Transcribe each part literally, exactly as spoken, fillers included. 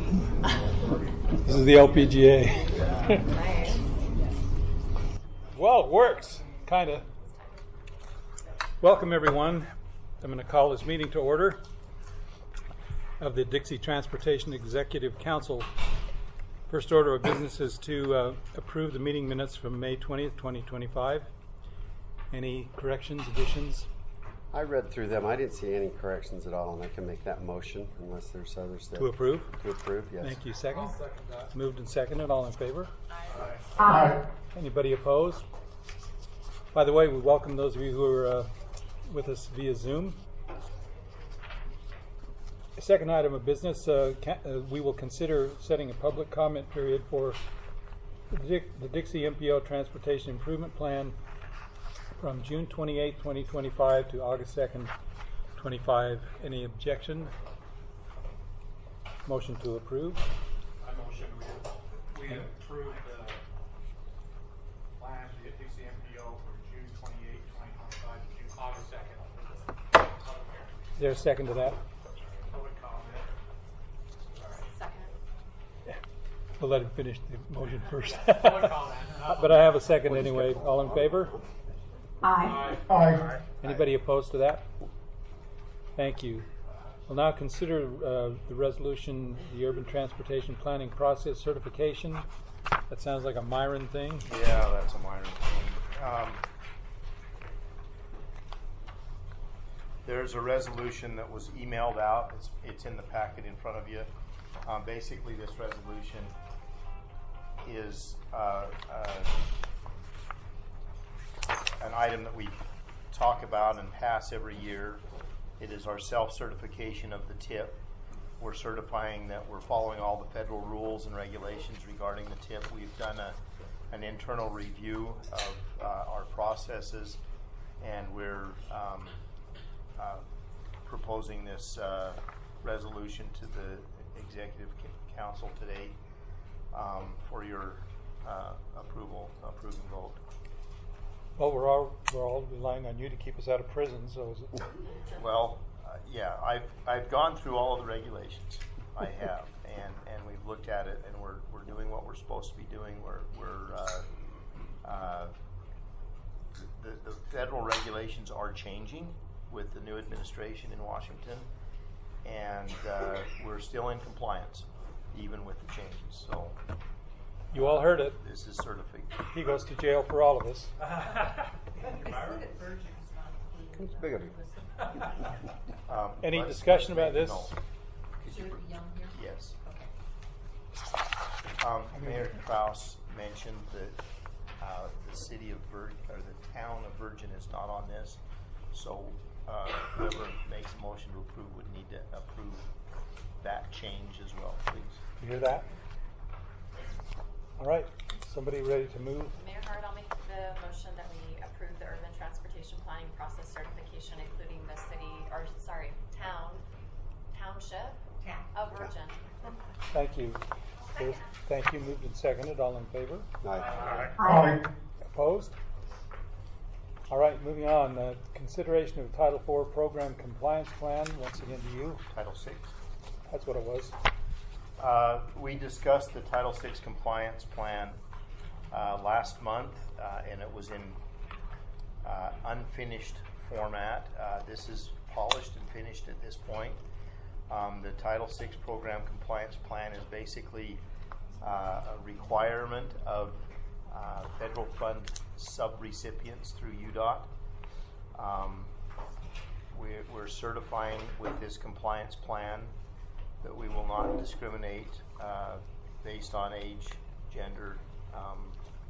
This is the L P G A. Nice. Well, it works, kind of. Welcome, everyone. I'm going to call this meeting to order of the Dixie Transportation Executive Council. First order of business is to uh, approve the meeting minutes from May twentieth, twenty twenty-five. Any corrections, additions? I read through them. I didn't see any corrections at all, and I can make that motion unless there's others that... To approve? To approve, yes. Thank you. Second? Second that. Moved and seconded. All in favor? Aye. Aye. Anybody opposed? By the way, we welcome those of you who are uh, with us via Zoom. The second item of business, uh, can, uh, we will consider setting a public comment period for the, Dic- the Dixie M P O Transportation Improvement Plan from June twenty-eighth, twenty twenty-five to August second, twenty-five. Any objection? Motion to approve. I motion we, we approve the plan to get Dixie M P O from June twenty-eighth, twenty twenty-five to June, August second. Is there a second to that? Public comment. All right. Second. We'll let him finish the motion first. Public comment. But I have a second anyway. All in favor? Aye. Aye. Anybody opposed to that? Thank you. We'll now consider uh, the resolution, the Urban Transportation Planning Process Certification. That sounds like a Myron thing. Yeah, that's a minor thing. Um, there's a resolution that was emailed out. It's, it's in the packet in front of you. Um, basically, this resolution is uh, uh, an item that we talk about and pass every year. It is our self-certification of the T I P. We're certifying that we're following all the federal rules and regulations regarding the T I P. We've done a, an internal review of uh, our processes, and we're um, uh, proposing this uh, resolution to the Executive Council today um, for your uh, approval, approving vote. Well, we're all we're all relying on you to keep us out of prison. So, is it? Well, uh, yeah, I've I've gone through all of the regulations. I have, and, and we've looked at it, and we're we're doing what we're supposed to be doing. We're we're uh, uh, the the federal regulations are changing with the new administration in Washington, and uh, we're still in compliance, even with the changes. So. You all heard it. This is certified. He goes to jail for all of us. It's big of you. Um, Any let's- discussion let's about make this? a note. Could you re- Yes. Okay. Um, Mayor Kraus mentioned that uh, the city of Vir- or the town of Virgin is not on this, so uh, whoever makes a motion to approve would need to approve that change as well, please. You hear that? All right. Somebody ready to move? Mayor Hart, I'll make the motion that we approve the urban transportation planning process certification, including the city, or sorry, town, township of Virgin. Thank you. There's, thank you. Moved and seconded. All in favor? Aye. Aye. Opposed? All right. Moving on. Uh, consideration of Title four Program Compliance Plan. Once again to you. Title six. That's what it was. Uh, we discussed the Title six compliance plan uh, last month, uh, and it was in uh, unfinished format. Uh, this is polished and finished at this point. Um, the Title six program compliance plan is basically uh, a requirement of uh, federal fund subrecipients through U D O T. Um, we're, we're certifying with this compliance plan that we will not discriminate uh, based on age, gender, um,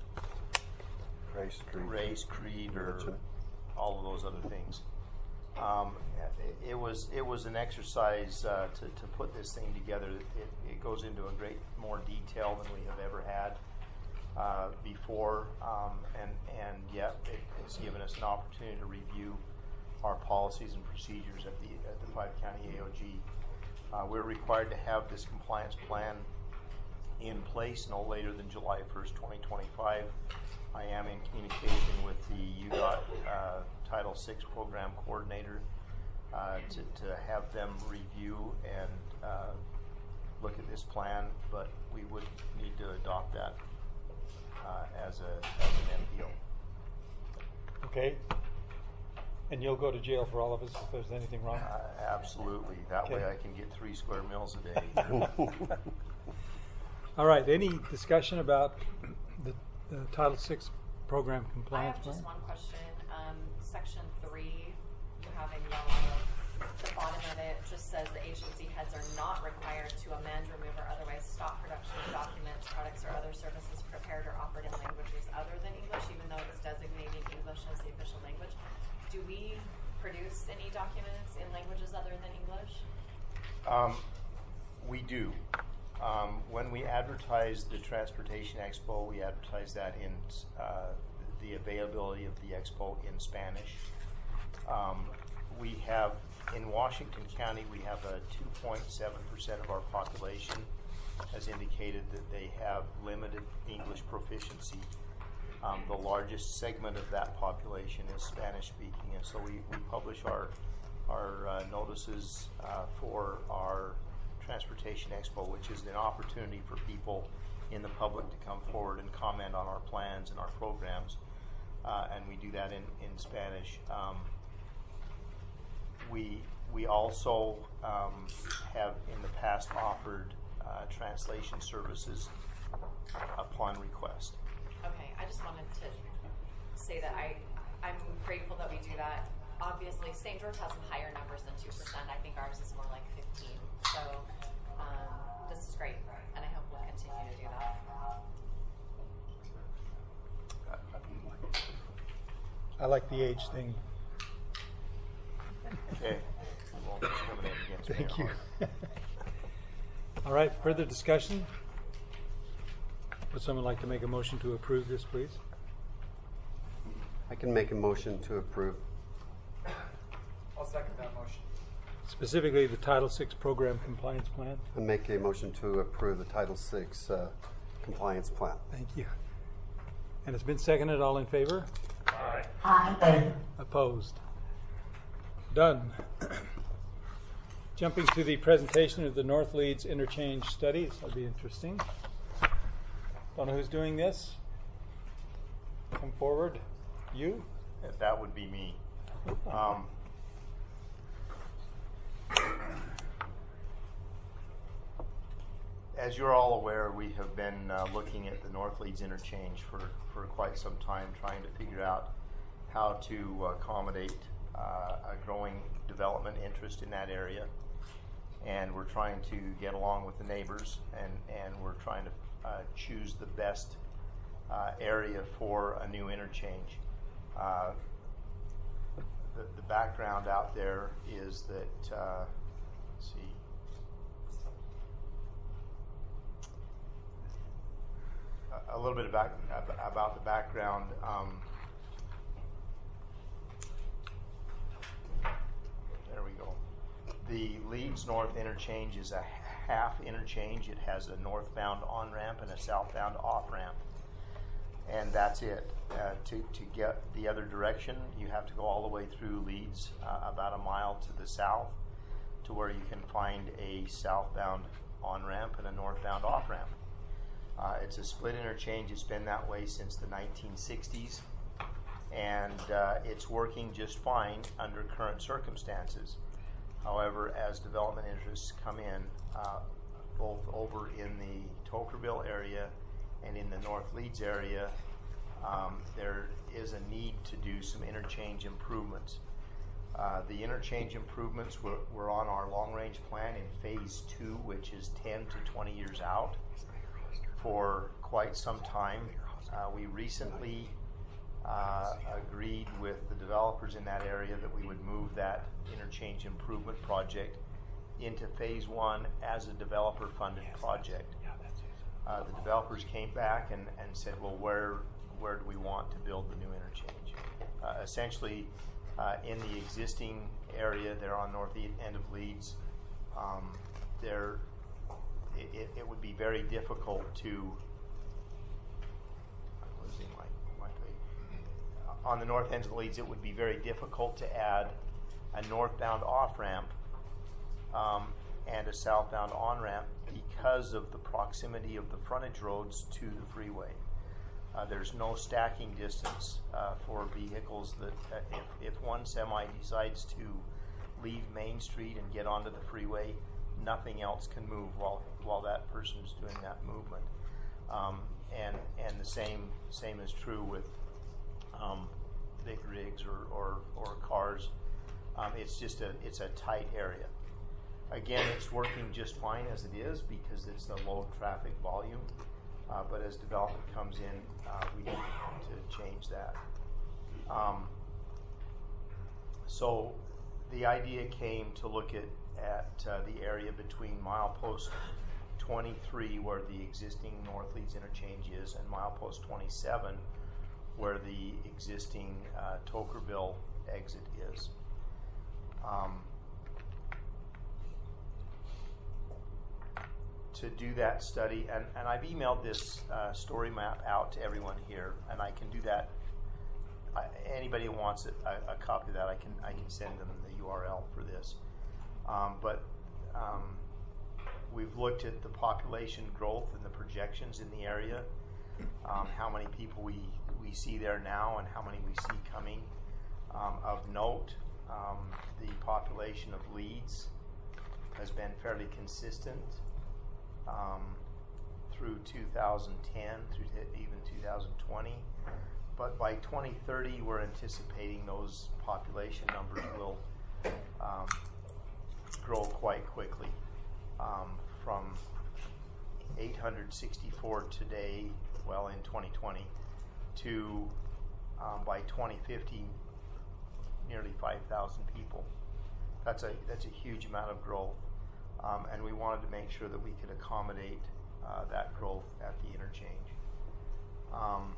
Race, creed. race, creed, or all of those other things. Um, it, it was it was an exercise uh, to, to put this thing together. It, it goes into a great more detail than we have ever had uh, before, um, and and yet it, it's given us an opportunity to review our policies and procedures at the at the five county A O G. Uh, we're required to have this compliance plan in place no later than July first, twenty twenty-five. I am in communication with the U D O T uh, Title six program coordinator uh, to, to have them review and uh, look at this plan, but we would need to adopt that uh, as a as an M P O. Okay. And you'll go to jail for all of us if there's anything wrong? Uh, absolutely. That way Okay. I can get three square meals a day. All right, any discussion about the, the Title six program I compliance have plan? just one question. Um, section three, you have in yellow, the bottom of it just says the agency heads are not required to amend, remove, or otherwise stop production of documents, products, or other services prepared or offered in languages other than English, even though it's designating English as the official language. Do we produce any documents in languages other than English? Um, we do. Um, when we advertise the Transportation Expo, we advertise that in uh, the availability of the expo in Spanish. Um, we have, in Washington County, we have a two point seven percent of our population has indicated that they have limited English proficiency. Um, the largest segment of that population is Spanish speaking, and so we, we publish our, our uh, notices uh, for our Transportation Expo, which is an opportunity for people in the public to come forward and comment on our plans and our programs, uh, and we do that in, in Spanish. Um, we, we also um, have in the past offered uh, translation services upon request. Okay, I just wanted to say that I, I'm grateful that we do that. Obviously, Saint George has some higher numbers than two percent. I think ours is more like fifteen. So um, this is great, and I hope we'll continue to do that. I like the age thing. Okay. We won't discriminate against Thank you. Mayor All right, further discussion? Would someone like to make a motion to approve this, please? I can make a motion to approve. I'll second that motion. Specifically, the Title six program compliance plan? I make a motion to approve the Title six uh, compliance plan. Thank you. And it's been seconded. All in favor? Aye. Aye. Opposed? Done. Jumping to the presentation of the North Leeds Interchange Studies. That'll be interesting. Don't know who's doing this. Come forward. You? That would be me. Um, as you're all aware, we have been uh, looking at the North Leeds Interchange for, for quite some time, trying to figure out how to accommodate uh, a growing development interest in that area. And we're trying to get along with the neighbors, and, and we're trying to uh, choose the best uh, area for a new interchange. Uh, the, the background out there is that, uh, let's see, a, a little bit about, about the background. Um, there we go. The Leeds North Interchange is a half interchange. It has a northbound on-ramp and a southbound off-ramp. And that's it. Uh, to, to get the other direction, you have to go all the way through Leeds, uh, about a mile to the south, to where you can find a southbound on-ramp and a northbound off-ramp. Uh, it's a split interchange. It's been that way since the nineteen sixties, and uh, it's working just fine under current circumstances. However, as development interests come in, uh, both over in the Tokerville area and in the North Leeds area, um, there is a need to do some interchange improvements. Uh, the interchange improvements were, were on our long-range plan in phase two, which is ten to twenty years out, for quite some time. Uh, we recently uh, agreed with the developers in that area that we would move that interchange improvement project into phase one as a developer-funded project. Uh, the developers came back and, and said, well, where where do we want to build the new interchange? Uh, essentially, uh, in the existing area there on north end of Leeds, um, there it, it, it would be very difficult to, I'm losing my, my page. On the north end of Leeds, it would be very difficult to add a northbound off-ramp um, and a southbound on-ramp because of the proximity of the frontage roads to the freeway. Uh, there's no stacking distance uh, for vehicles that uh, if, if one semi decides to leave Main Street and get onto the freeway, nothing else can move while while that person's doing that movement. Um, and and the same same is true with um, big rigs or, or, or cars. Um, it's just a it's a tight area. Again, it's working just fine as it is because it's the low traffic volume. Uh, but as development comes in, uh, we need to change that. Um, so the idea came to look at, at uh, the area between milepost twenty-three, where the existing North Leeds interchange is, and milepost twenty-seven, where the existing uh, Tokerville exit is. Um, to do that study, and, and I've emailed this uh, story map out to everyone here, and I can do that. I, anybody who wants it, a, a copy of that, I can I can send them the U R L for this. Um, but um, we've looked at the population growth and the projections in the area, um, how many people we, we see there now and how many we see coming. Um, of note, um, the population of Leeds has been fairly consistent um, through two thousand ten, through to even two thousand twenty. But by twenty thirty, we're anticipating those population numbers will um, grow quite quickly, um, from eight hundred sixty-four today, well in twenty twenty, to um, by twenty fifty, nearly five thousand people. That's a that's a huge amount of growth, um, and we wanted to make sure that we could accommodate uh, that growth at the interchange. Um,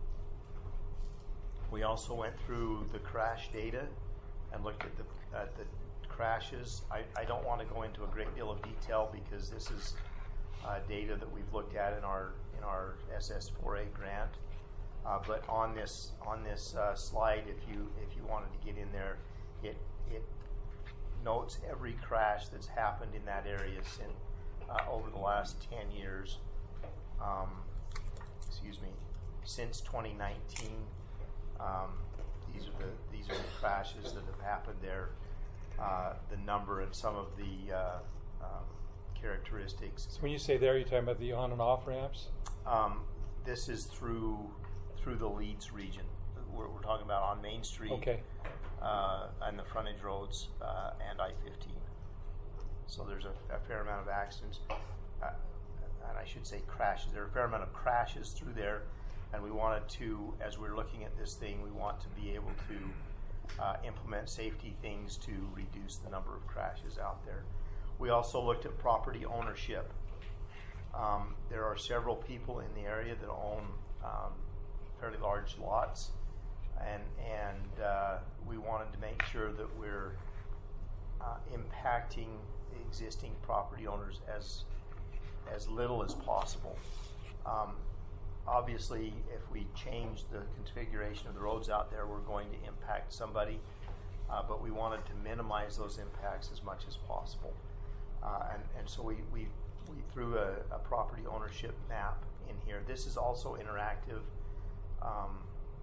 we also went through the crash data and looked at the at the crashes. I, I don't want to go into a great deal of detail because this is uh, data that we've looked at in our in our S S four A grant. Uh, but on this on this uh, slide, if you if you wanted to get in there, it it notes every crash that's happened in that area since uh, over the last ten years. Um, excuse me, since twenty nineteen. Um, these are the these are the crashes that have happened there. Uh, the number and some of the uh, um, characteristics. So when you say there, you're talking about the on and off ramps? Um, this is through through the Leeds region. We're, we're talking about on Main Street, Okay. uh, and the frontage roads uh, and I fifteen. So there's a, a fair amount of accidents, uh, and I should say crashes. There are a fair amount of crashes through there, and we wanted to, as we're looking at this thing, we want to be able to Uh, implement safety things to reduce the number of crashes out there. We also looked at property ownership. Um, there are several people in the area that own um, fairly large lots, and and uh, we wanted to make sure that we're uh, impacting the existing property owners as as little as possible. Um, Obviously, if we change the configuration of the roads out there, we're going to impact somebody, uh, but we wanted to minimize those impacts as much as possible. Uh, and, and so we, we, we threw a, a property ownership map in here. This is also interactive. Um,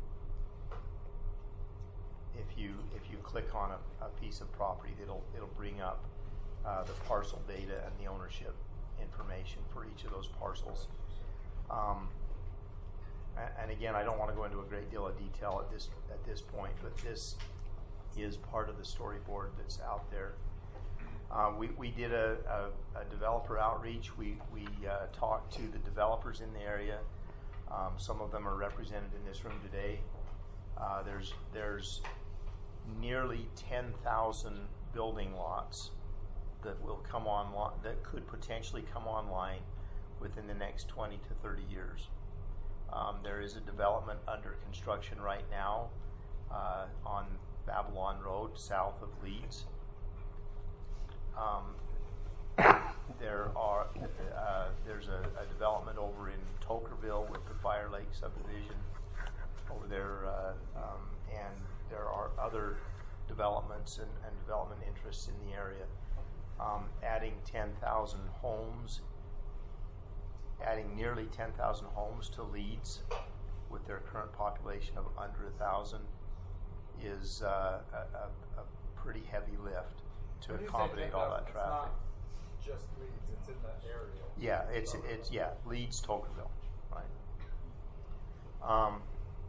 if you if you click on a, a piece of property, it'll, it'll bring up uh, the parcel data and the ownership information for each of those parcels. Um, And again, I don't want to go into a great deal of detail at this at this point, but this is part of the storyboard that's out there. Uh, we, we did a, a, a developer outreach. We, we uh, talked to the developers in the area. Um, some of them are represented in this room today. Uh, there's, there's nearly ten thousand building lots that will come online, that could potentially come online within the next twenty to thirty years. Um, there is a development under construction right now uh, on Babylon Road, south of Leeds. Um, there are uh, there's a, a development over in Tokerville with the Fire Lake subdivision over there, uh, um, and there are other developments and, and development interests in the area. um, adding ten thousand homes, adding nearly ten thousand homes to Leeds with their current population of under a thousand is uh, a, a, a pretty heavy lift to When you say accommodate all that ten thousand, traffic. It's not just Leeds, it's in that area. Yeah, it's it's yeah, Leeds, Tocqueville, right? Um,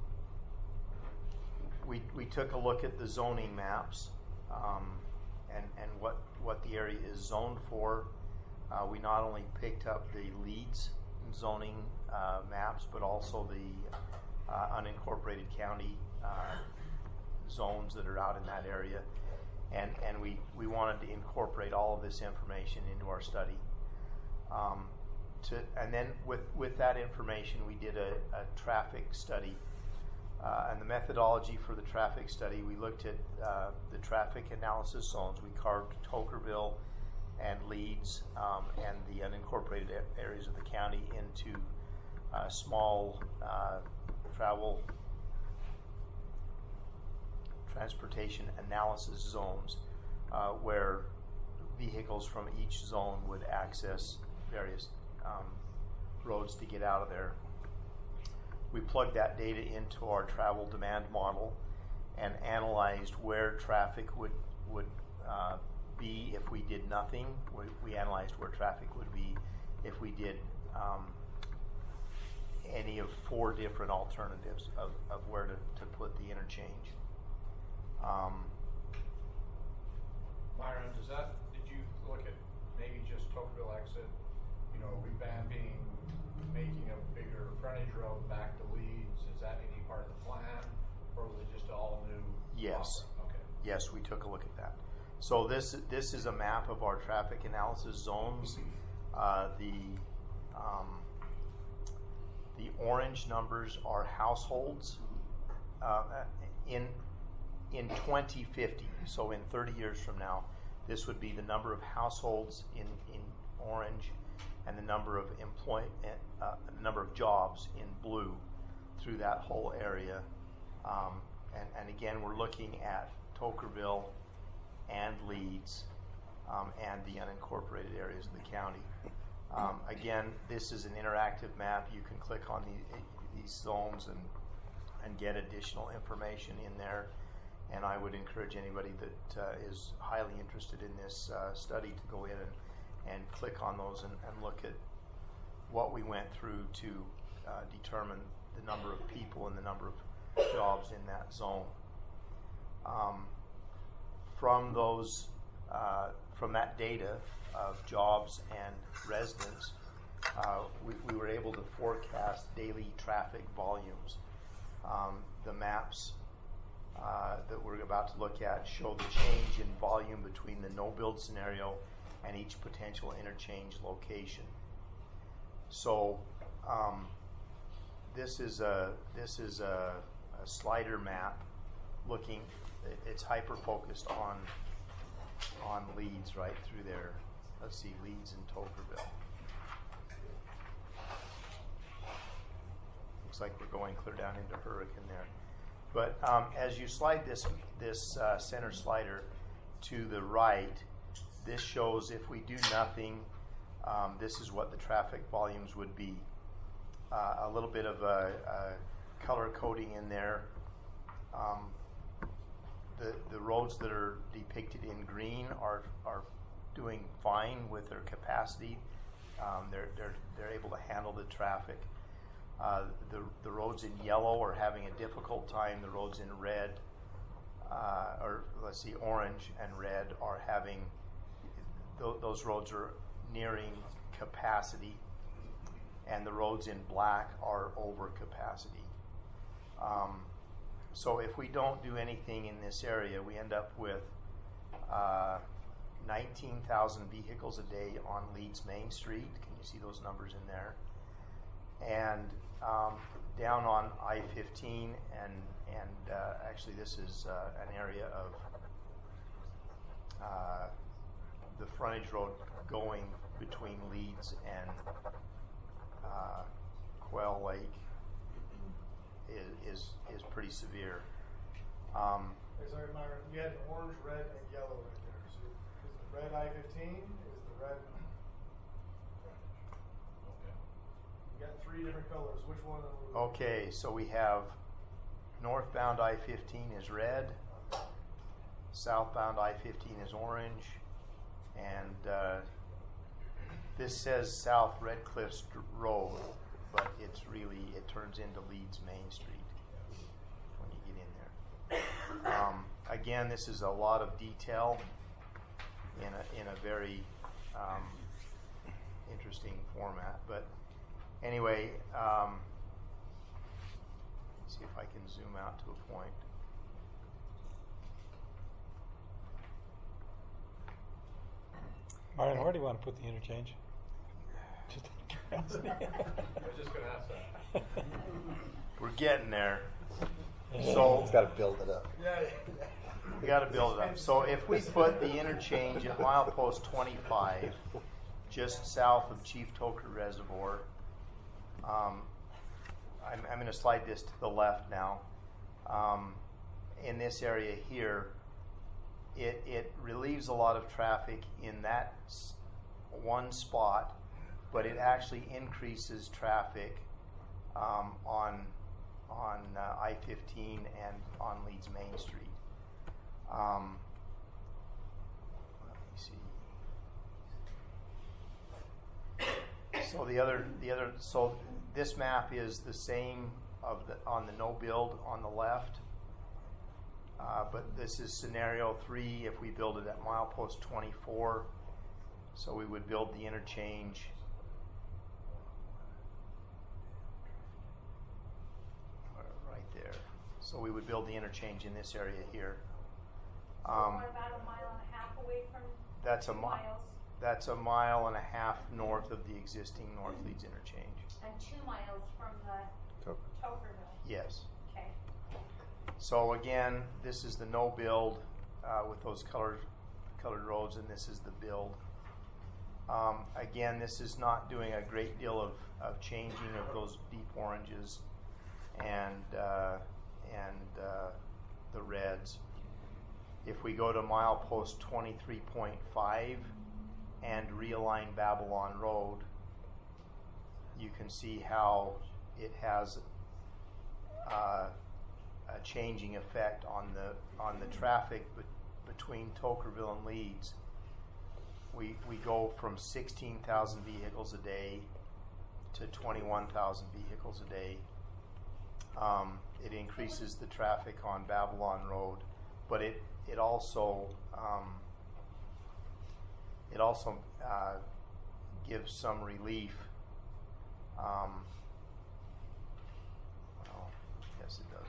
we we took a look at the zoning maps, um, and and what what the area is zoned for. Uh, we not only picked up the Leeds zoning uh, maps, but also the uh, unincorporated county uh, zones that are out in that area, and and we we wanted to incorporate all of this information into our study. Um, to, and then with, with that information, we did a, a traffic study. Uh, and the methodology for the traffic study, we looked at uh, the traffic analysis zones. We carved Tocqueville and Leeds um, and the unincorporated a- areas of the county into uh, small uh, travel transportation analysis zones uh, where vehicles from each zone would access various um, roads to get out of there. We plugged that data into our travel demand model and analyzed where traffic would would uh, be if we did nothing. We, we analyzed where traffic would be if we did um, any of four different alternatives of, of where to, to put the interchange. Um, Myron, does that, did you look at maybe just Tocqueville exit, you know, revamping, making a bigger frontage road back to Leeds? Is that any part of the plan, or was it just all new? Yes. Okay. Yes, we took a look at that. So this this is a map of our traffic analysis zones. Uh, the um, the orange numbers are households uh, in in twenty fifty. So in thirty years from now, this would be the number of households in in orange, and the number of employ uh, number of jobs in blue through that whole area. Um, and, and again, we're looking at Tocqueville and Leeds um, and the unincorporated areas of the county. Um, again, this is an interactive map. You can click on the, these zones and and get additional information in there. And I would encourage anybody that uh, is highly interested in this uh, study to go in and, and click on those and, and look at what we went through to uh, determine the number of people and the number of jobs in that zone. Um, from those, uh, from that data of jobs and residents, uh, we, we were able to forecast daily traffic volumes. Um, the maps uh, that we're about to look at show the change in volume between the no-build scenario and each potential interchange location. So um, this is a this is a, a slider map looking. It's hyper focused on on Leeds right through there. Let's see, Leeds and Tocqueville. Looks like we're going clear down into Hurricane there. But um, as you slide this this uh, center slider to the right, this shows if we do nothing, um, this is what the traffic volumes would be. Uh, a little bit of a, a color coding in there. Um, the the roads that are depicted in green are are doing fine with their capacity. Um, they're they're they're able to handle the traffic. Uh, the the roads in yellow are having a difficult time. The roads in red, uh, or let's see, orange and red are having. Th- those roads are nearing capacity, and the roads in black are over capacity. Um, so if we don't do anything in this area, we end up with uh, nineteen thousand vehicles a day on Leeds Main Street. Can you see those numbers in there? And um, down on I fifteen, and and uh, actually this is uh, an area of uh, the frontage road going between Leeds and uh, Quail Lake is is, is pretty severe. Um, Hey, sorry, Myron, you had orange, red, and yellow right there. So is the red I fifteen is the red. Okay. We got three different colors. Which one? Are we Okay, so we have northbound I fifteen is red, southbound I fifteen is orange, and uh, this says South Red Cliff St- Road, but it's really, it turns into Leeds Main Street when you get in there. Um, again, this is a lot of detail in a, in a very um, interesting format, but anyway, um, let's see if I can zoom out to a point. Martin, where do you want to put the interchange? Just out of curiosity. I was just gonna ask that. We're getting there. It's So got to build it up. Yeah. we got to build it up. So if we put the interchange at milepost twenty-five, just south of Chief Toker Reservoir, um, I'm, I'm going to slide this to the left now. Um, in this area here, it, it relieves a lot of traffic in that s- one spot, but it actually increases traffic um, on on uh, I fifteen and on Leeds Main Street. Um, let me see. So the other the other so this map is the same of the on the no build on the left. Uh, but this is scenario three if we build it at milepost twenty-four. So we would build the interchange right there. So we would build the interchange in this area here. Um, We're about a mile and a half away from that's a two mi- miles, That's a mile and a half north of the existing North Leeds interchange. and two miles from the Tokerville. Yes. Okay. So again, this is the no build uh, with those colored colored roads, and this is the build. Um, again, this is not doing a great deal of, of changing of those deep oranges and uh, and uh, the reds. If we go to milepost twenty-three point five and realign Babylon Road, you can see how it has uh, a changing effect on the on the traffic be- between Tokerville and Leeds. We we go from sixteen thousand vehicles a day to twenty-one thousand vehicles a day. Um, it increases the traffic on Babylon Road, but it it also um, it also uh, gives some relief. Um, well, yes, it does.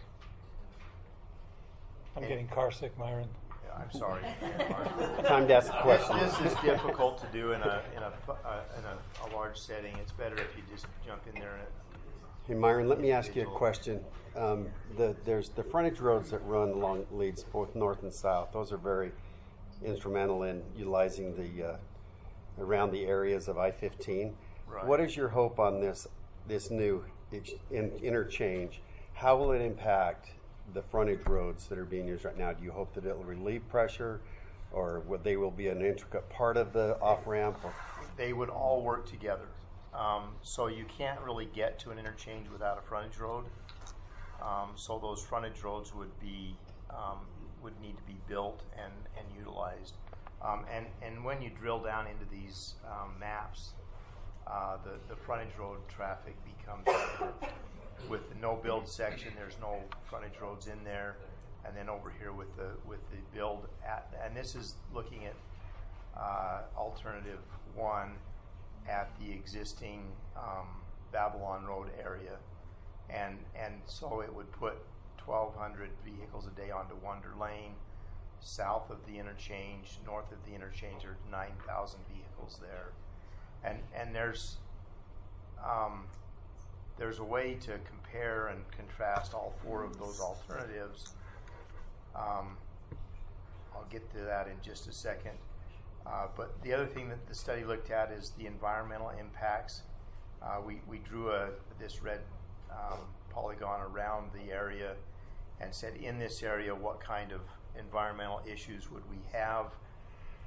I'm And- getting car sick, Myron. Yeah, I'm sorry. Mark. Time to ask a question. This is difficult to do in a in a uh, in a, a large setting. It's better if you just jump in there and. Hey, Myron, let me ask you a question. Um, the, there's the frontage roads that run along Leeds, both north and south. Those are very instrumental in utilizing the uh, around the areas of I fifteen. Right. What is your hope on this this new ex- in, interchange? How will it impact the frontage roads that are being used right now? Do you hope that it will relieve pressure, or would they will be an intricate part of the off ramp? They would all work together. Um, so you can't really get to an interchange without a frontage road. Um, so those frontage roads would be um, would need to be built and, and utilized. Um, and and when you drill down into these um, maps, uh, the the frontage road traffic becomes evident. With the no build section, there's no frontage roads in there, and then over here with the with the build at, and this is looking at uh, alternative one at the existing um, Babylon Road area, and and so it would put twelve hundred vehicles a day onto Wonder Lane. South of the interchange, north of the interchange, are nine thousand vehicles there, and and there's um, there's a way to compare and contrast all four of those alternatives. Um, I'll get to that in just a second. Uh, but the other thing that the study looked at is the environmental impacts. Uh, we, we drew a, this red um, polygon around the area and said, in this area, what kind of environmental issues would we have?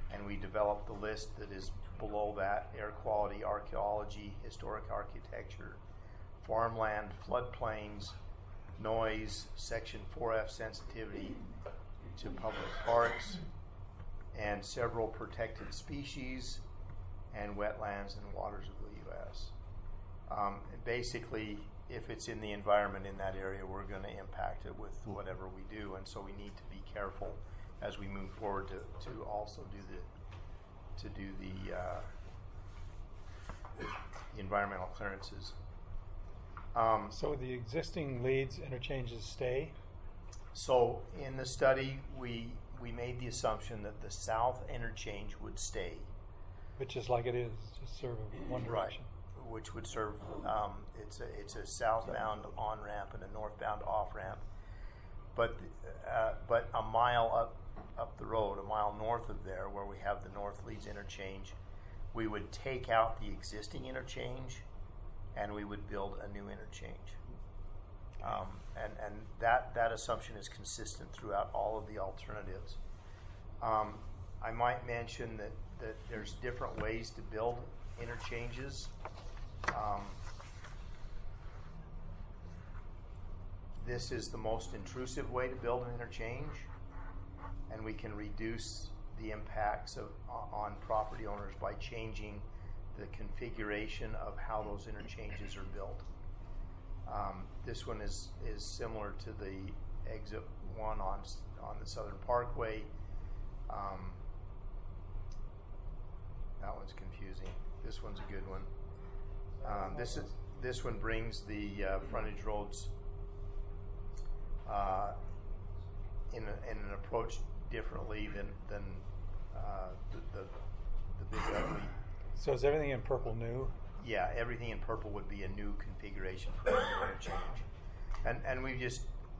and we developed the list that is below that: air quality, archaeology, historic architecture, farmland, floodplains, noise, section four F sensitivity to public parks, and several protected species, and wetlands and waters of the U S. Um, basically, if it's in the environment in that area, we're going to impact it with whatever we do, and so we need to be careful as we move forward to, to also do the to do the, uh, the environmental clearances. Um, So the existing leads interchanges stay? So in the study, we we made the assumption that the south interchange would stay, Which is like it is, just serve one direction. right, which would serve. Um, it's a it's a southbound on ramp and a northbound off ramp, but uh, but a mile up up the road, a mile north of there, where we have the North Leeds interchange, we would take out the existing interchange, and we would build a new interchange. Um, and and that, that assumption is consistent throughout all of the alternatives. Um, I might mention that, that there's different ways to build interchanges. Um, this is the most intrusive way to build an interchange, and we can reduce the impacts of, on property owners by changing the configuration of how those interchanges are built. Um, this one is, is similar to the exit one on, on the Southern Parkway. Um, that one's confusing. This one's a good one. Um, this is this one brings the uh, frontage roads uh, in, a, in an approach differently than than uh, the, the the big ugly. So is everything in purple new? Yeah, everything in purple would be a new configuration for the interchange, and and we've just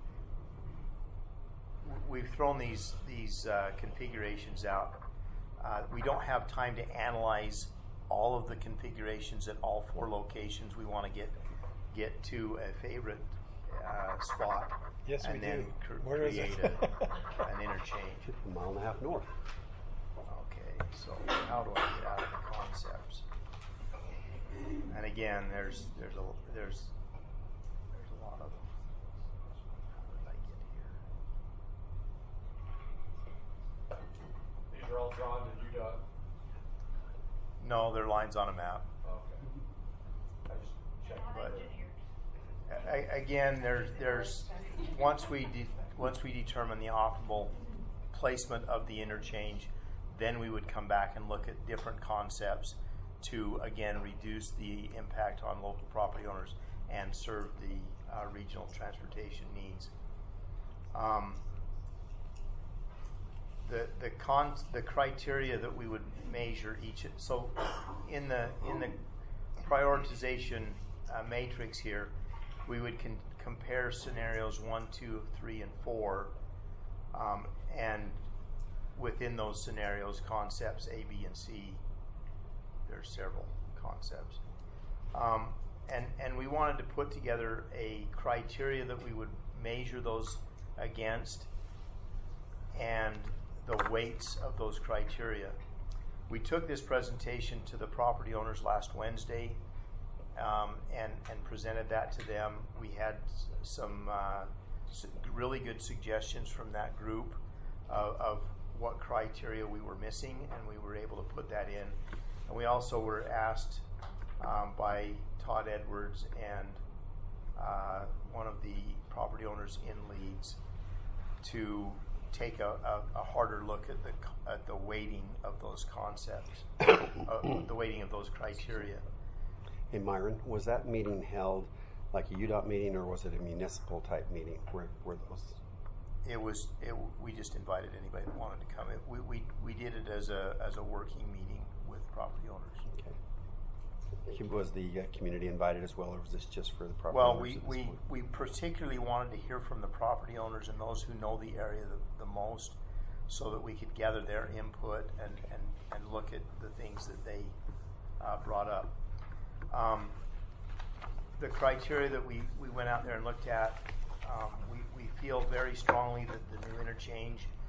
we've thrown these these uh, configurations out. Uh, we don't have time to analyze all of the configurations at all four locations. We want to get get to a favorite uh, spot, Yes, and we then do. cr- Where is create it? a, an interchange. A mile and a half north. Okay, so how do I get out of the concepts? And again, there's there's a there's there's a lot of them. How did I get here? These are all drawn to U DOT. No, they're lines on a map. Okay. I just checked. Not But- engineered. A- again, there's there's once we de- once we determine the optimal placement of the interchange, then we would come back and look at different concepts to again reduce the impact on local property owners and serve the uh, regional transportation needs. Um, the the con the criteria that we would measure each so in the in the prioritization uh, matrix here, we would con- compare scenarios one, two, three, and four, um, and within those scenarios, concepts A, B, and C. There's several concepts, um, and and we wanted to put together a criteria that we would measure those against, and the weights of those criteria. We took this presentation to the property owners last Wednesday, um, and and presented that to them. We had some uh, really good suggestions from that group of, of what criteria we were missing, and we were able to put that in. And we also were asked um, by Todd Edwards and uh, one of the property owners in Leeds to take a, a, a harder look at the at the weighting of those concepts, uh, the weighting of those criteria. Hey, Myron, was that meeting held like a U DOT meeting, or was it a municipal type meeting? Where were those? It was. It, we just invited anybody that wanted to come. It, we, we we did it as a as a working meeting with property owners. Okay. Was the uh, community invited as well, or was this just for the property Well, owners? we, at this we, point? we particularly wanted to hear from the property owners and those who know the area the, the most, so that we could gather their input and, and, and look at the things that they uh, brought up. Um, the criteria that we, we went out there and looked at, um, we, we feel very strongly that the new interchange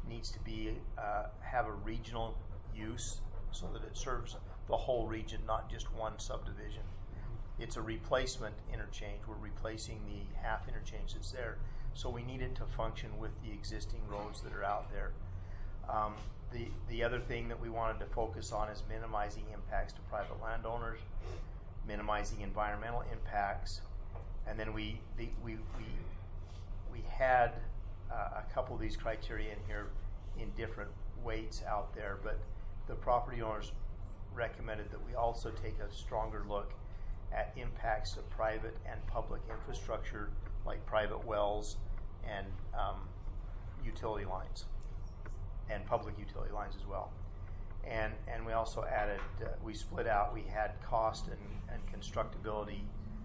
needs to be uh, have a regional use so that it serves the whole region, not just one subdivision. It's a replacement interchange. We're replacing the half interchange that's there, so we need it to function with the existing roads that are out there. Um, the the other thing that we wanted to focus on is minimizing impacts to private landowners, minimizing environmental impacts, and then we the, we we we had uh, a couple of these criteria in here in different weights out there, but the property owners recommended that we also take a stronger look at impacts of private and public infrastructure like private wells and um, utility lines and public utility lines as well. And and we also added, uh, we split out, we had cost and, and constructability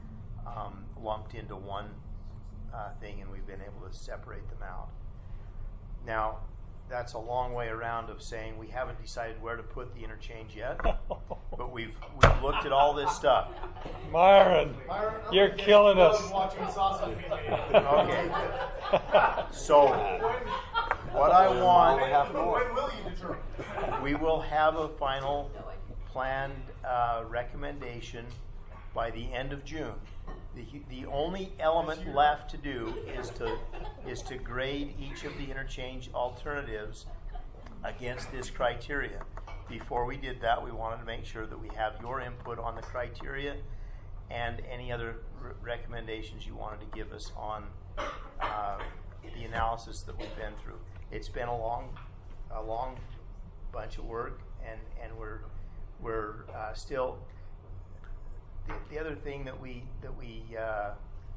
um, lumped into one uh, thing, and we've been able to separate them out. Now, that's a long way around of saying we haven't decided where to put the interchange yet, but we've we've looked at all this stuff. Myron, Myron, I'm you're gonna killing get us. Watching sausage being made. Okay. So, what I want, When will you determine? we will have a final planned uh, recommendation by the end of June. The, the only element left to do is to is to grade each of the interchange alternatives against this criteria. Before we did that, we wanted to make sure that we have your input on the criteria and any other re- recommendations you wanted to give us on uh, the analysis that we've been through. It's been a long, a long bunch of work, and, and we're we're uh, still. The, the other thing that we that we uh,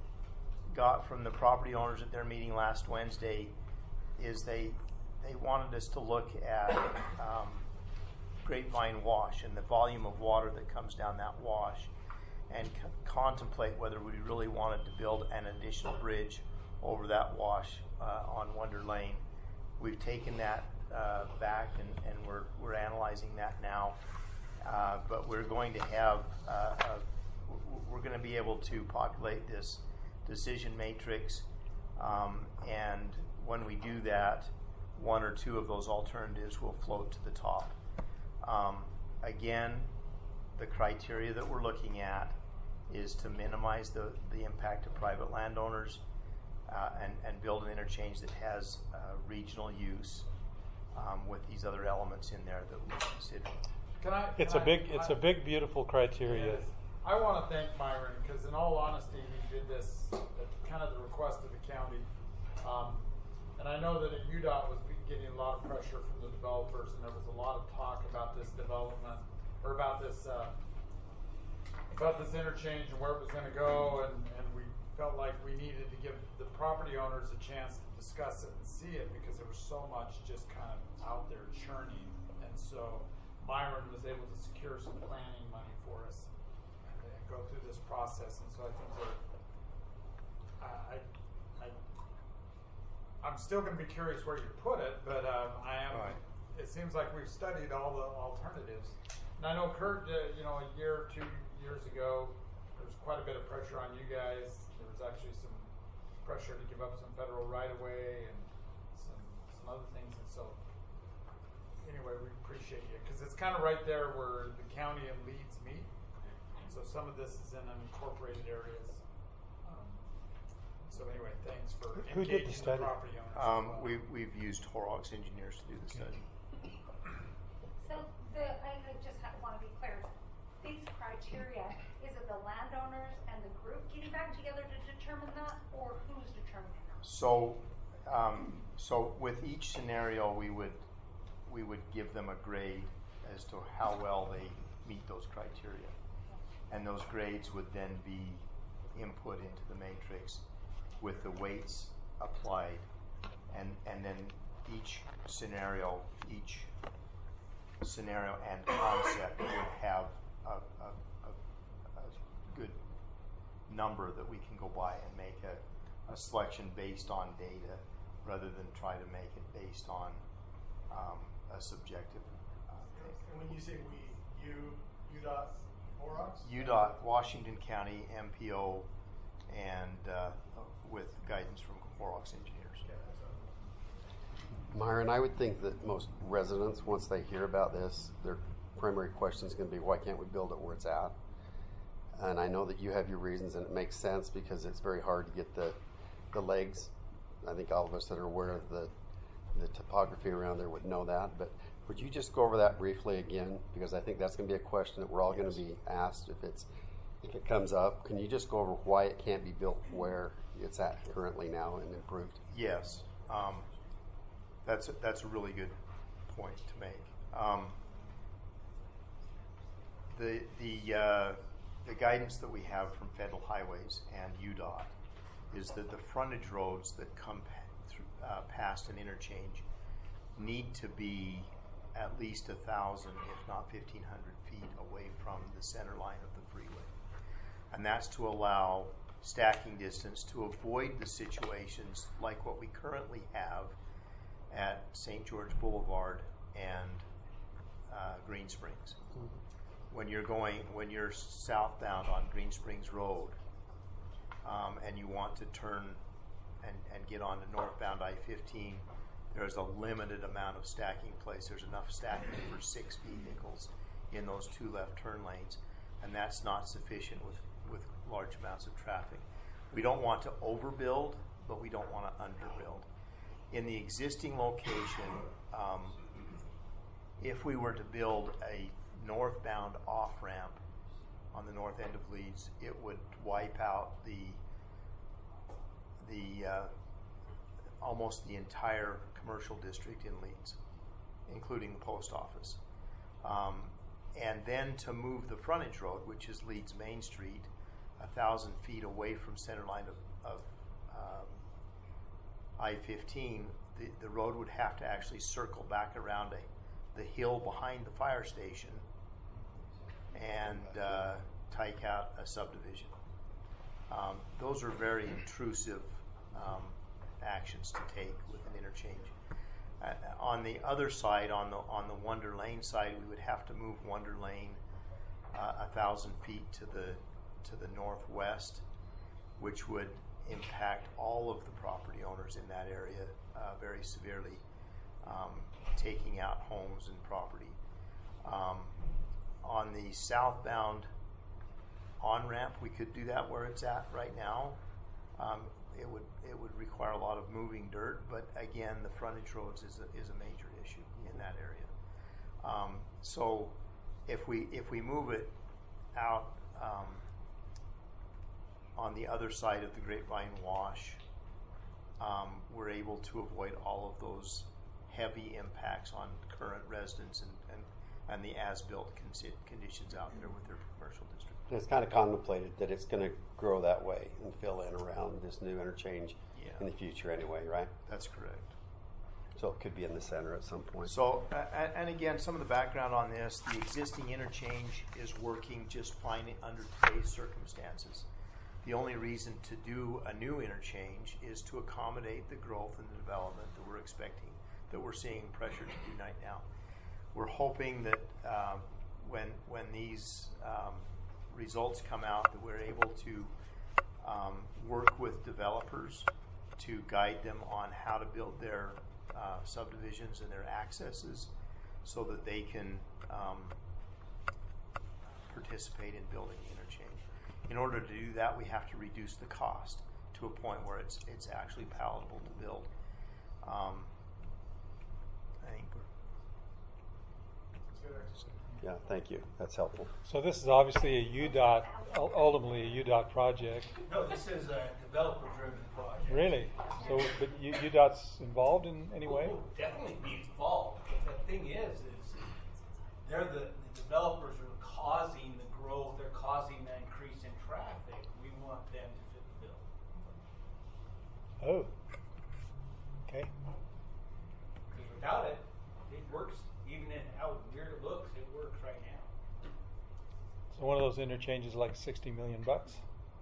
got from the property owners at their meeting last Wednesday is they they wanted us to look at um, Grapevine Wash and the volume of water that comes down that wash, and c- contemplate whether we really wanted to build an additional bridge over that wash uh, on Wonder Lane. We've taken that uh, back, and, and we're we're analyzing that now. Uh, but we're going to have uh, a, we're going to be able to populate this decision matrix, um, and when we do that, one or two of those alternatives will float to the top. Um, again, the criteria that we're looking at is to minimize the, the impact of private landowners uh, and, and build an interchange that has uh, regional use um, with these other elements in there that we're considering. Can I, It's can a I- big, it's I- a big, beautiful criteria. Yes. I want to thank Myron because, in all honesty, he did this at kind of the request of the county. Um, and I know that at U DOT was getting a lot of pressure from the developers, and there was a lot of talk about this development or about this uh, about this interchange and where it was going to go. And, and we felt like we needed to give the property owners a chance to discuss it and see it because there was so much just kind of out there churning. And so Myron was able to secure some planning money for us and, and go through this process. And so I think we're, I, I, I, I'm still going to be curious where you put it, but um, I am. Right. It seems like we've studied all the alternatives. And I know Kurt, uh, you know, a year or two years ago, there was quite a bit of pressure on you guys. There was actually some pressure to give up some federal right-of-way and some some other things. And so, anyway, we appreciate you because it's kind of right there where the county and Leeds meet. And so some of this is in unincorporated areas. Um, so anyway, thanks for Who did the engaging the, study? property owners. as Um, well. we, we've used Horrocks engineers to do the study. So the, I, I just want to be clear. These criteria, is it the landowners and the group getting back together to determine that, or who's determining that? So, um, so with each scenario, we would we would give them a grade as to how well they meet those criteria, and those grades would then be input into the matrix with the weights applied, and and then each scenario, each scenario and concept would have a, a, a, a good number that we can go by and make a, a selection based on data rather than try to make it based on um, a subjective uh, thing. And when you say we, you, U DOT, Horrocks? U DOT, Washington County, M P O, and uh, with guidance from Horrocks engineers. Okay, that's right. Myron, I would think that most residents, once they hear about this, their primary question is going to be, why can't we build it where it's at? And I know that you have your reasons, and it makes sense because it's very hard to get the, the legs. I think all of us that are aware of the, the topography around there would know that. But would you just go over that briefly again? Because I think that's going to be a question that we're all going to be asked if it's if it comes up. Can you just go over why it can't be built where it's at currently now and improved? Yes. Um, that's, a, that's a really good point to make. Um, the the uh, the guidance that we have from Federal Highways and U D O T is that the frontage roads that come through, uh, past an interchange need to be at least a thousand, if not fifteen hundred feet away from the center line of the freeway, and that's to allow stacking distance to avoid the situations like what we currently have at Saint George Boulevard and uh, Green Springs. Mm-hmm. When you're going, when you're southbound on Green Springs Road, um, and you want to turn and, and get onto northbound I fifteen, there's a limited amount of stacking place. There's enough stacking for six vehicles in those two left turn lanes, and that's not sufficient with, with large amounts of traffic. We don't want to overbuild, but we don't want to underbuild. In the existing location, um, if we were to build a northbound off-ramp on the north end of Leeds, it would wipe out the the uh, almost the entire commercial district in Leeds, including the post office. Um, and then to move the frontage road, which is Leeds Main Street, a thousand feet away from center line of, of um, I fifteen, the, the road would have to actually circle back around a, the hill behind the fire station and uh, tyke out a subdivision. Um, those are very intrusive um, actions to take with an interchange. Uh, on the other side, on the on the Wonder Lane side, we would have to move Wonder Lane uh, a thousand feet to the to the northwest, which would impact all of the property owners in that area uh, very severely, um, taking out homes and property. Um, on the southbound on-ramp, we could do that where it's at right now. Um, it would it would require a lot of moving dirt, but again, the frontage roads is a, is a major issue in that area. Um, so if we if we move it out um, on the other side of the Grapevine Wash, um, we're able to avoid all of those heavy impacts on current residents and, and, and the as-built con- conditions out there with their commercial district. And it's kind of contemplated that it's going to grow that way and fill in around this new interchange Yeah. in the future anyway, right? That's correct. So it could be in the center at some point. So, uh, and again, some of the background on this, the existing interchange is working just fine under today's circumstances. The only reason to do a new interchange is to accommodate the growth and the development that we're expecting, that we're seeing pressure to do right now. We're hoping that um, when when these um, results come out, that we're able to um, work with developers to guide them on how to build their uh, subdivisions and their accesses so that they can um, participate in building the interchange. In order to do that, we have to reduce the cost to a point where it's it's actually palatable to build. Um, I think we're Yeah, thank you. That's helpful. So this is obviously a U D O T, ul- ultimately a U D O T project. No, this is a developer-driven project. Really? So, but U- UDOT's involved in any way? We'll definitely be involved. But the thing is, is they're the, the developers are causing the growth. They're causing the increase in traffic. We want them to fit the bill. Oh. Okay. Because without it, it works. Even in how weird it looks, it works right now. So one of those interchanges like sixty million bucks.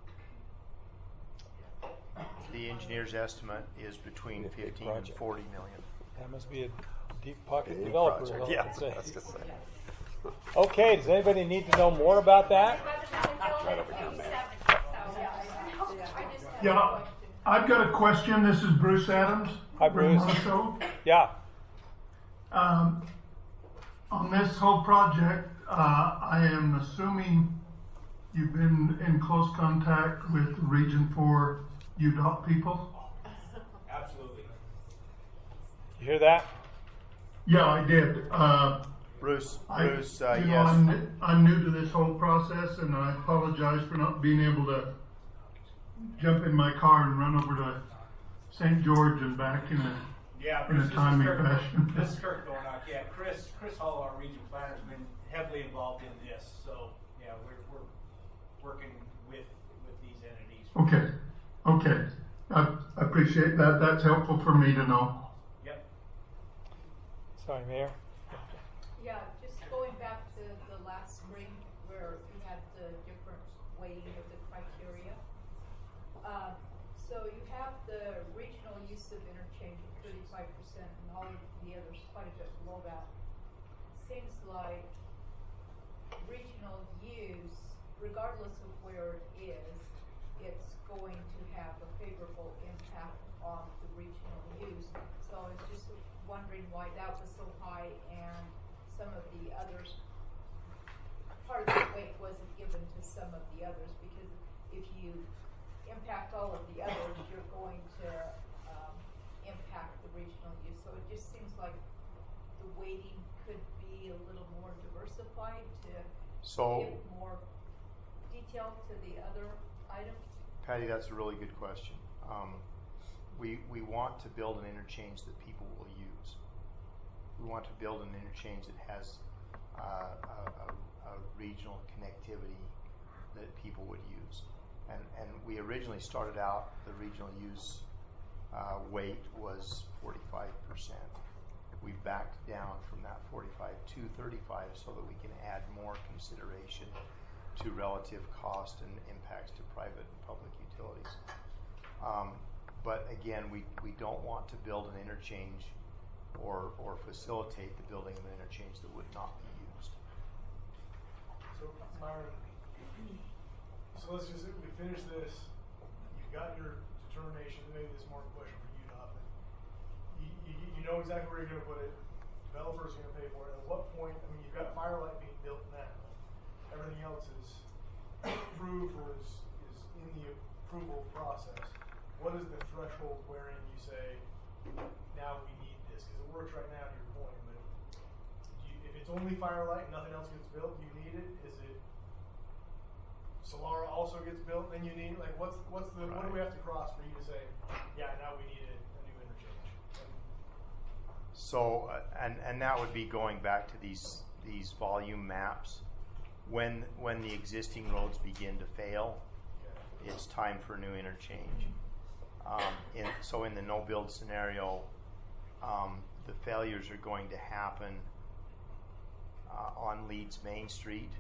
the engineer's estimate is between Big fifteen and project. forty million. That must be a deep pocket Big developer. project. is all I Yeah, can say. I was gonna say. Okay, does anybody need to know more about that? Right over here, man. Yeah, I've got a question. This is Bruce Adams. Hi, from Bruce. Monticello. Yeah. Um, on this whole project, uh, I am assuming you've been in close contact with Region Four U D O T people? Absolutely. You hear that? Yeah, I did. Uh, Bruce, I, Bruce, uh, you know, yes. I'm, I'm new to this whole process, and I apologize for not being able to jump in my car and run over to Saint George and back in a Yeah, in Bruce, a this timely is Kirk, fashion. This is Kirk Dornock. Yeah, Chris, Chris Hall, our region planner, has been heavily involved in this. So yeah, we're we're working with with these entities. Okay, okay. I, I appreciate that. That's helpful for me to know. Yep. Sorry, Mayor. Yeah, just going back to the last spring where you had the different weighting of the criteria. Uh, so you have the regional use of interchange at thirty-five percent and all of the others quite a bit below that. Seems like regional use, regardless of where it is, it's going to have a favorable impact on the regional use. So I was just wondering why that was so high and some of the others, part of the weight wasn't given to some of the others, because if you impact all of the others, you're going to um, impact the regional use. So it just seems like the weighting could be a little more diversified to So- give more detail to the other items. Patty, that's a really good question. Um, we, we want to build an interchange that people will use. We want to build an interchange that has uh, a, a, a regional connectivity that people would use. And, and we originally started out, the regional use uh, weight was forty-five percent. We backed down from that forty-five to thirty-five so that we can add more consideration to relative cost and impacts to private and public utilities. Um, but again, we, we don't want to build an interchange or, or facilitate the building of an interchange that would not be used. So, Myron, so let's just, we finish this, you've got your determination, maybe this is more of a question for you, Doc. You, you, you know exactly where you're gonna put it, developers are gonna pay for it, at what point, I mean, you've got Firelight being built now, everything else is approved or is, is in the approval process. What is the threshold wherein you say, now we need this? Because it works right now to your point, but do you, if it's only Firelight and nothing else gets built, do you need it? Is it Solara also gets built, then you need, like, what's what's the, right. What do we have to cross for you to say, yeah, now we need a, a new interchange? And so, uh, and, and that would be going back to these, these volume maps. When, when the existing roads begin to fail, yeah. It's time for a new interchange. Um, in, so in the no-build scenario, um, the failures are going to happen uh, on Leeds Main Street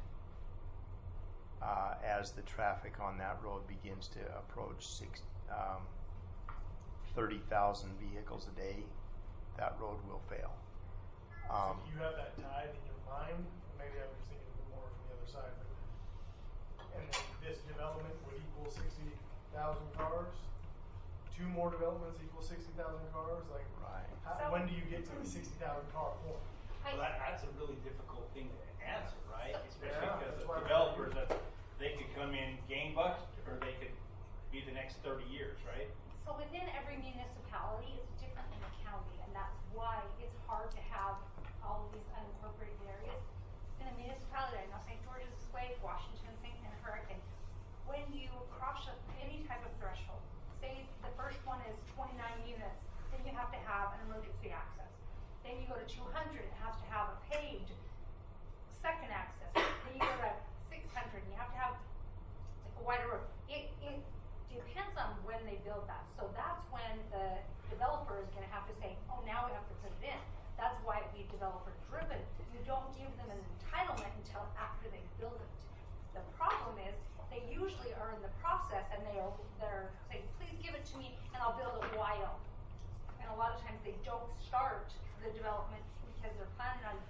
uh, as the traffic on that road begins to approach six, um, thirty thousand vehicles a day. That road will fail. Um, so do you have that tied in your mind? Maybe I'm just thinking a bit more from the other side. But, and then this development would equal sixty thousand cars? Two more developments equal sixty thousand cars? Like, right. How, so, when do you get to the sixty thousand car point? Well, that, that's a really difficult thing to answer, right? Especially Yeah, because that's of why developers, that they could come in gangbusters, or they could be the next thirty years, right? So within every municipality, it's different than the county, and that's why it's hard to have all of these unincorporated areas. In a municipality, I know Saint George is this way, Washington, Saint and Hurricane. When you cross up any type of threshold, say the first one is twenty-nine units, then you have to have an emergency access. Then you go to two hundred, it has to have a paved second access. Then you go to six hundred, and you have to have like a wider road. It, it depends on when they build that. So that's when the developer is going to have to say, oh, now we have to put it in. That's why we developer driven. You don't give them an entitlement until after they build it. The problem is they usually are in the process and they are they're saying, please give it to me and I'll build it while. And a lot of times they don't start the development because they're planning on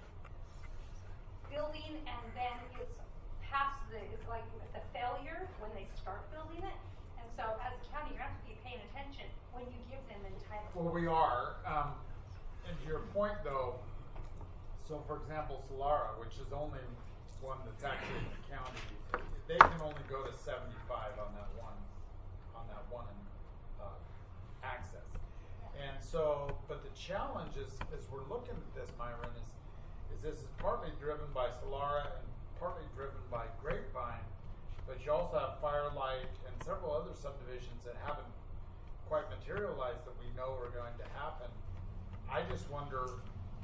building and then it's past the, it's like the failure when they start building it. And so as a county, you have to be paying attention when you give them entitlement. Well, we are. Um, and to your point, though, so for example, Solara, which is only one that's actually in the county, they can only go to seventy-five on that one, on that one uh, access. And so, but the challenge is, as we're looking at this, Myron, is, is this is partly driven by Solara and partly driven by Grapevine, but you also have Firelight and several other subdivisions that haven't quite materialized that we know are going to happen. I just wonder,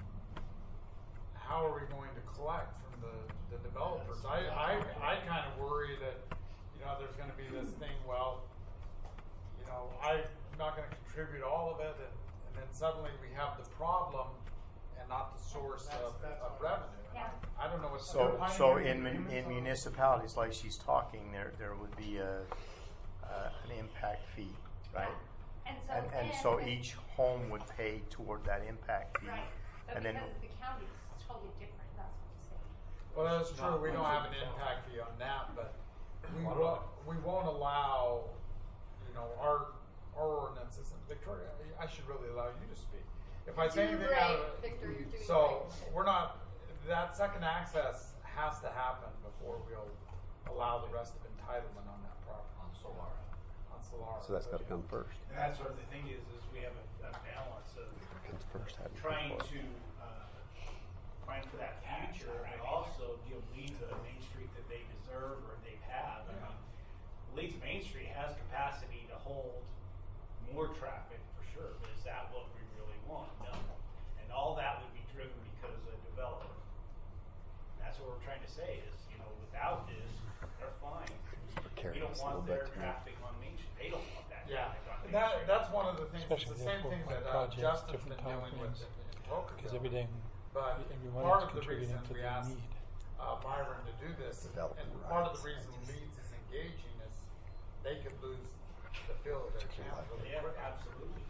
how are we going to collect from the, the developers? I, I, I kind of worry that, you know, there's going to be this thing, well, you know, I'm not going to contribute all of it, and, and then suddenly we have the problem and not the source of, of revenue. Yeah. I don't know what. So, so in, mun- in municipalities like she's talking, there, there would be a, uh, an impact fee, right? And so, And, and then- so each home would pay toward that impact fee. Right, but And then, because of the county, it's totally different, that's what you say. Well, that's true. We don't have an impact fee on that, but we won't, we won't allow, you know, our, our ordinances in Victoria. I should really allow you to speak. If I say Doing anything out of great, Victor, you're doing so great. we're not, that second access has to happen before we'll allow the rest of entitlement on that property. On Solara. On Solara. So that's got to come first. And that's what the thing is, is we have a, a balance of Comes first. hadn't come trying before. to uh, plan for that future, but also give Leeds a Main Street that they deserve or they've had. I mean, Leeds Main Street has capacity to hold more traffic for sure, but is that what we really want? No. And all that would be driven because of a developer. And that's what we're trying to say is, you know, without this, they're fine. We Precarious don't a want little bit their to me. traffic on Main Street. They don't want that Yeah, traffic on Main that, Street. that's one of the things, it's Especially the if same they're thing for that uh, projects, Justin's different been time dealing with frames. in, in Tocqueville. Because every day, But everyone part is of the contributing reason to we the asked need. uh, Myron to do this, and, Development and part of the rights. reason Leeds is engaging is they could lose the feel of their camp really Yeah, quick. absolutely.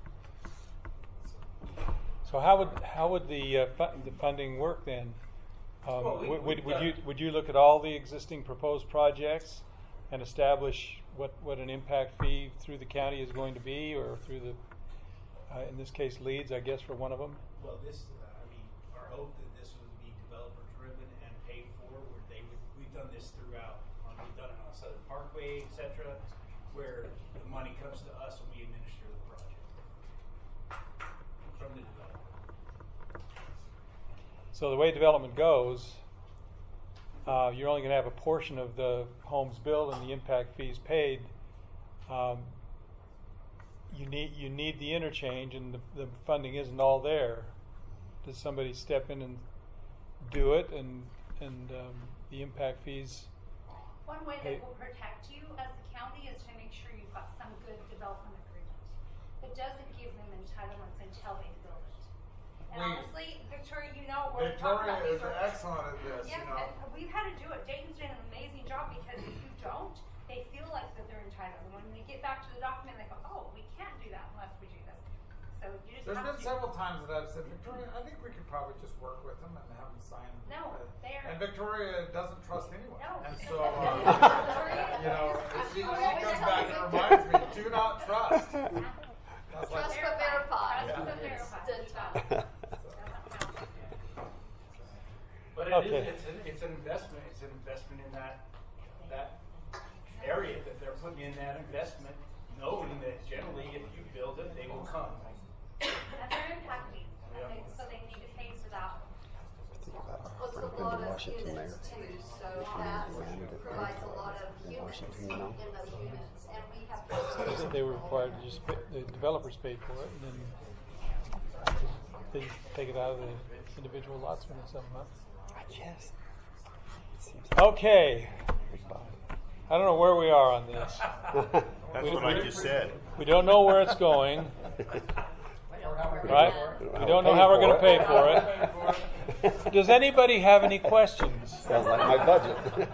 So how would how would the uh, fu- the funding work then? Um, Well, we- would would, we've would you got- would you look at all the existing proposed projects and establish what, what an impact fee through the county is going to be, or through the uh, in this case Leeds, I guess, for one of them? Well, this, uh, I mean, our hope that this would be developer driven and paid for, where they would, we've done this throughout, um, we've done it on Southern Parkway, et cetera, where the money comes to us and we administer the project from the developer. So the way development goes, uh, you're only going to have a portion of the homes built and the impact fees paid. Um, you need you need the interchange, and the, the funding isn't all there. Does somebody step in and do it, and and um, the impact fees? One way Hey. that will protect you as the county is to make sure you've got some good development agreement. It doesn't give them entitlements until they build it. And We- honestly, Victoria, you know, we're talking Victoria about these is are- excellent at this, Yes, you know. and we've had to do it. Dayton's done an amazing job, because if you don't, they feel like that they're entitled. And when they get back to the document, they go, oh, we can't do that unless we do this. So you just There's have been to. several times that I've said, Victoria, I think we could probably just work with them and have them sign. No, it." they are- And Victoria doesn't trust anyone. No. And so, uh, you know, she, she comes back and reminds me, do not trust. I was like, Trust but verify. Trust but Yeah. verify. Done time. Doesn't count. But it Okay. is, it's an, it's an investment, it's an investment in that, that area that they're putting in that investment, knowing that generally if you build it, they will come. And they're impacting, and they, so they need to pay for that. Think about Well, it's our a friend lot in of Washington there. units too, so that provides a lot of units Washington, in you know. those units, and we have So to. they were required to just pay, the developers paid for it, and then they take it out of the individual lots when they sell them up. Yes. Okay, I don't know where we are on this. that's We- what we- I just said. We don't know where it's going, right? We don't know how we're going to pay for it. Does anybody have any questions? Sounds like my budget.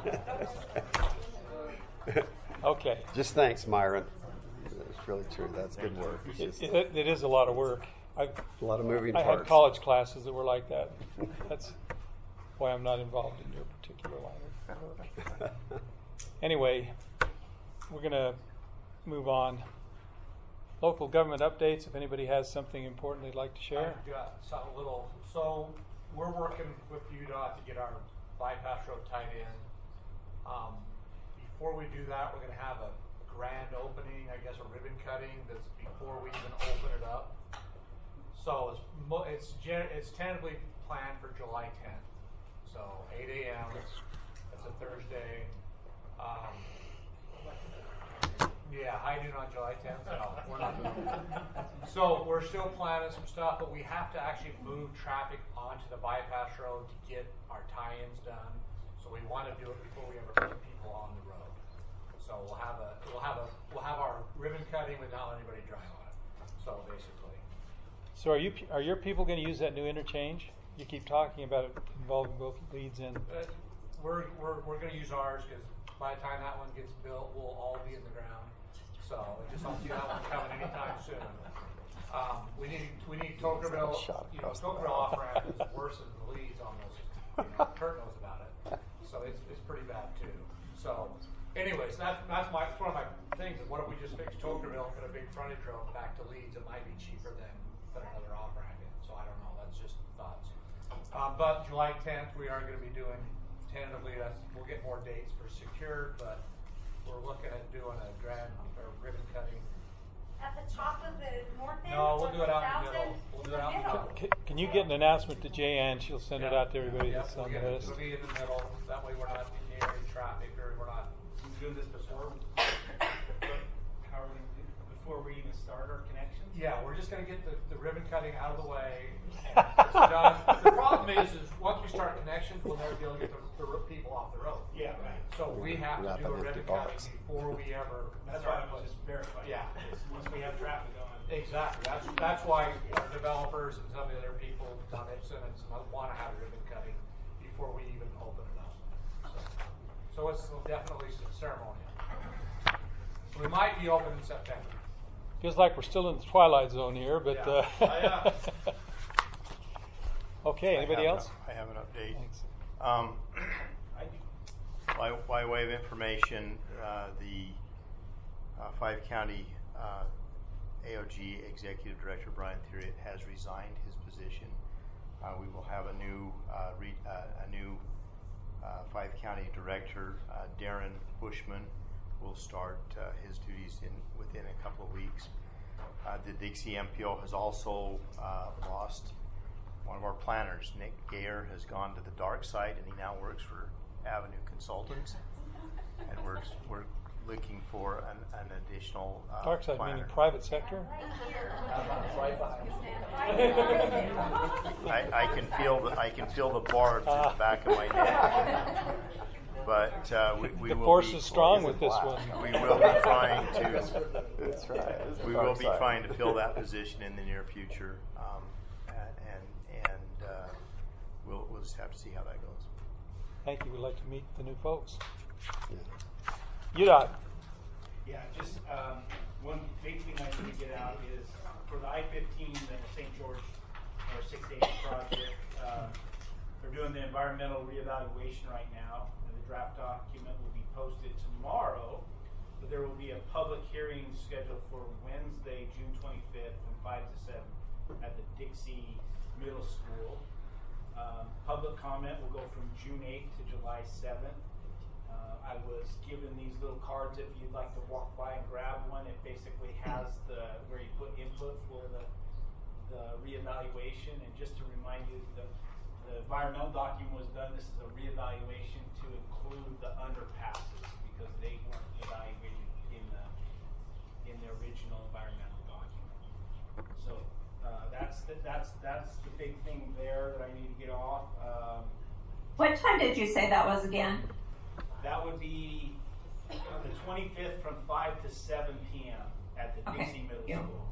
Okay, Just thanks, Myron. It's really true. That's good work. It's it, just it, it is a lot of work. I, a lot of moving I parts. had college classes that were like that. That's why I'm not involved in your particular line of work. Anyway, we're going to move on. Local government updates, if anybody has something important they'd like to share. I've got some little, so we're working with U DOT to get our bypass road tied in. Um, before we do that, we're gonna have a grand opening, I guess a ribbon cutting that's before we even open it up. So it's, mo- it's, gen- it's tentatively planned for July tenth. So eight A M, that's a Thursday. Um, yeah, high noon on July tenth. No, we're not doing that. So we're still planning some stuff, but we have to actually move traffic onto the bypass road to get our tie-ins done. So we want to do it before we ever put people on the road. So we'll have a we'll have a we'll have our ribbon cutting without anybody drive on it. So basically. So are you are your people going to use that new interchange? You keep talking about it involving both Leeds and. Uh, we're we're we're going to use ours because by the time that one gets built, we'll all be in the ground. So I just don't see that one coming anytime soon. Um, we need we need Tokerville. You know, Tokerville off ramp is worse than the Leeds almost. You know, Kurt knows about it. So it's it's pretty bad too. So, anyways, that's that's my that's one of my things. Is what if we just fix Tokerville and put a big frontage road back to Leeds? It might be cheaper than put another off ramp in. So I don't know. That's just thoughts. Um, but July tenth, we are going to be doing tentatively. That's we'll get more dates for secured, but we're looking at doing a grand or ribbon cutting. At the top of the north end? No, we'll or do it the out in south the middle. end? We'll do it out in the middle. Can, can you get an announcement to Jan? She'll send it out to everybody Yeah, that's we'll on the get it. list. It'll be in the middle. That way we're not in the area of traffic or we're not. We've doing this before. How are we gonna do before we even start our connections? Yeah, we're just going to get the, the ribbon cutting out of the way. And it's done. The problem is, is once we start connections, we'll never be able to get the, the people off the road. Yeah, right. So we have to do a ribbon cutting before we ever. That's why I was just verifying. Yeah. Once we have traffic on. Exactly. That's that's why our developers and some of the other people, Don Ibsen and some others, want to have a ribbon cutting before we even open it up. So, so it's definitely ceremonial. We might be open in September. Feels like we're still in the twilight zone here, but. Yeah. Uh, Oh, yeah. Okay. Anybody I have else? An, I have an update. Thanks. Um, by, by way of information, uh, the uh, five county uh, A O G Executive Director Brian Theriot has resigned his position. Uh, we will have a new uh, re, uh, a new uh, five county director, uh, Darren Bushman, will start uh, his duties in within a couple of weeks. Uh, the Dixie M P O has also uh, lost one of our planners. Nick Gayer has gone to the dark side, and he now works for Avenue Consultants. And we're we're looking for an, an additional uh, Dark side planner. meaning private sector. I, I can feel the I can feel the barbs in the back of my neck. But uh, we, we The will force be, is strong with this one. We will be trying to. That's right. It's the We dark will be side. trying to fill that position in the near future, um, and and uh, we'll we'll just have to see how that goes. Thank you. We'd like to meet the new folks. Yeah. U DOT. Yeah, just um, one big thing I need to get out is for the I fifteen, the Saint George or six eighty project. Uh, they're doing the environmental reevaluation right now. And the draft document will be posted tomorrow, but there will be a public hearing scheduled for Wednesday, June twenty-fifth, from five to seven at the Dixie Middle School. Um, public comment will go from June eighth to July seventh. Uh, I was given these little cards if you'd like to walk by and grab one. It basically has the where you put input for the the reevaluation. And just to remind you, the, the environmental document was done. This is a reevaluation to include the underpasses because they weren't evaluated in the in the original environmental document. So uh, that's the, that's that's the big thing there that I need to get off. Um, What time did you say that was again? That would be the twenty-fifth from five to seven p m at the Okay. Dixie Middle Yeah. School.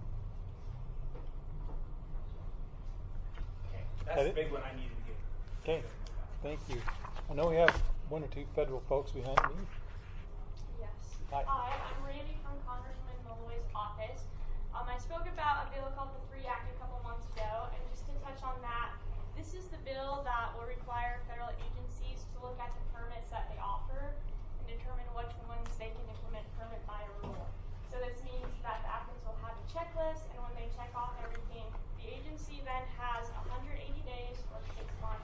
Okay, that's That the it? big one I needed to get. Okay. Thank you. I know we have one or two federal folks behind me. Yes. Hi. Hi, I'm Randy from Congressman Malloy's office. Um, I spoke about a bill called the FREE Act a couple months ago, and just to touch on that, this is the bill that will require federal agencies to look at the permits that they offer and determine which ones they can implement permit by rule. So this means that the applicants will have a checklist, and when they check off everything, the agency then has one hundred eighty days or six months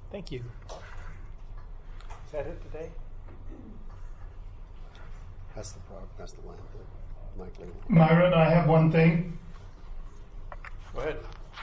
Thank you. Is that it today? That's the problem. That's the line. Mike Lee. Myron, I have one thing. Go ahead.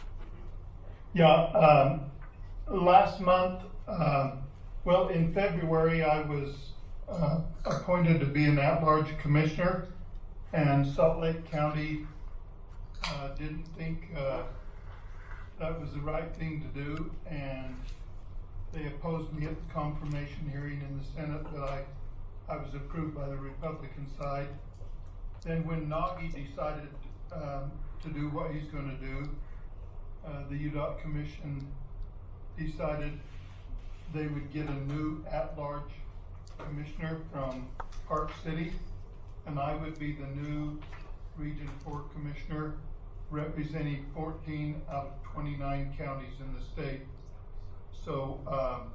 Yeah, um, last month, um, well, in February, I was uh, appointed to be an at-large commissioner, and Salt Lake County uh, didn't think uh, that was the right thing to do, and they opposed me at the confirmation hearing in the Senate that I, I was approved by the Republican side. Then when Nagy decided um, to do what he's going to do, uh, the U D O T Commission decided they would get a new at-large commissioner from Park City, and I would be the new Region four commissioner representing fourteen out of twenty-nine counties in the state. So um,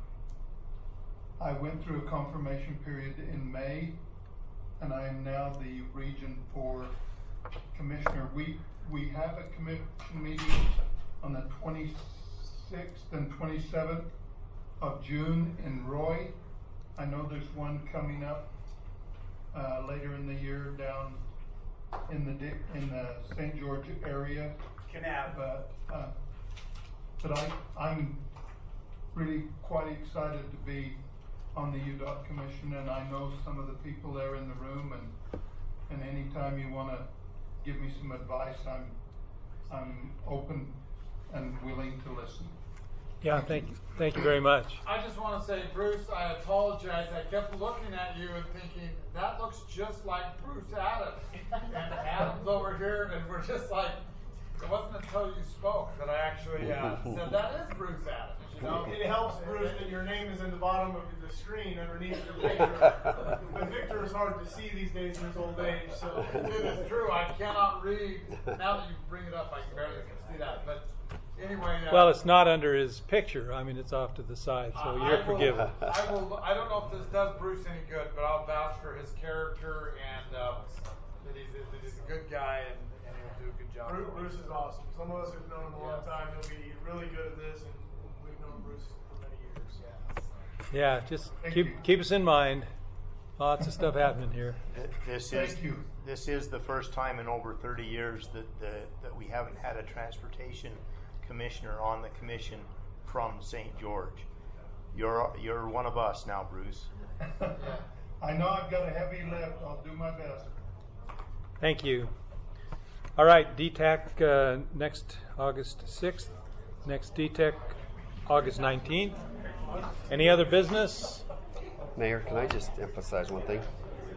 I went through a confirmation period in May, and I am now the Region four commissioner. We we have a commission meeting on the twenty-sixth and twenty-seventh of June in Roy. I know there's one coming up uh, later in the year down in the Dick, in the Saint George area. Canab. But uh, but I I'm really quite excited to be on the U D O T Commission, and I know some of the people there in the room, and and anytime you want to give me some advice, I'm I'm open and willing to listen. Yeah, thank you. Thank you very much. I just want to say, Bruce, I apologize. I kept looking at you and thinking, that looks just like Bruce Adams. And Adam's over here, and we're just like, it wasn't until you spoke that I actually uh, said, that is Bruce Adams. You know? It helps, Bruce, that your name is in the bottom of the screen underneath your picture. But Victor is hard to see these days in his old age, so. It is true. I cannot read. Now that you bring it up, I can barely see that. But anyway. Uh, Well, it's not under his picture. I mean, it's off to the side, so I- you're I will- forgiven. I will. I don't know if this does Bruce any good, but I'll vouch for his character and uh, that he's a, that he's a good guy and, and he'll do a good job. Bruce, Bruce is awesome. Some of us have known him a long Yes. time. He'll be really good at this, and we've known Bruce for many years. Yeah, just Thank keep you. keep us in mind. Lots of stuff happening here. This Thank is you. this is the first time in over thirty years that the, that we haven't had a transportation commissioner on the commission from Saint George. You're you're one of us now, Bruce. I know I've got a heavy lift. I'll do my best. Thank you. All right, D TAC uh, next August sixth. Next D TAC August nineteenth. Any other business? Mayor, can I just emphasize one thing?